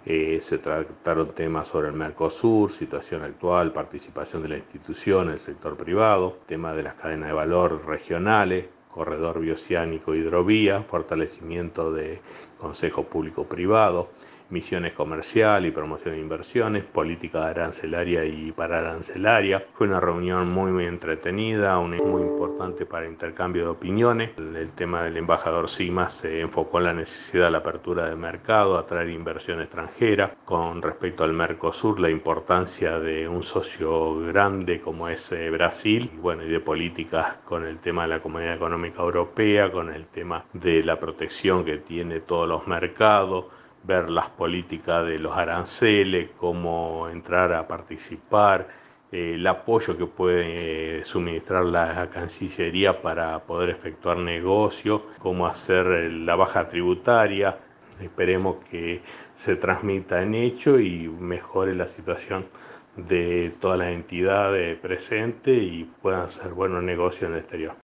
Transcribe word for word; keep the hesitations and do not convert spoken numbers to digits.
Eh, se trataron temas sobre el Mercosur, situación actual, participación de la institución, el sector privado, tema de las cadenas de valor regionales, corredor bioceánico hidrovía, fortalecimiento de consejo público-privado, misiones comercial y promoción de inversiones, política arancelaria y pararancelaria. Fue una reunión muy, muy entretenida, una muy importante para intercambio de opiniones. El, el tema del embajador Simas se enfocó en la necesidad de la apertura de mercado, atraer inversión extranjera. Con respecto al Mercosur, la importancia de un socio grande como es eh, Brasil, y bueno, y de políticas con el tema de la Comunidad Económica Europea, con el tema de la protección que tiene todos los mercados, ver las políticas de los aranceles, cómo entrar a participar, eh, el apoyo que puede eh, suministrar la Cancillería para poder efectuar negocio, cómo hacer la baja tributaria. Esperemos que se transmita en hecho y mejore la situación de todas las entidades presentes y puedan hacer buenos negocios en el exterior.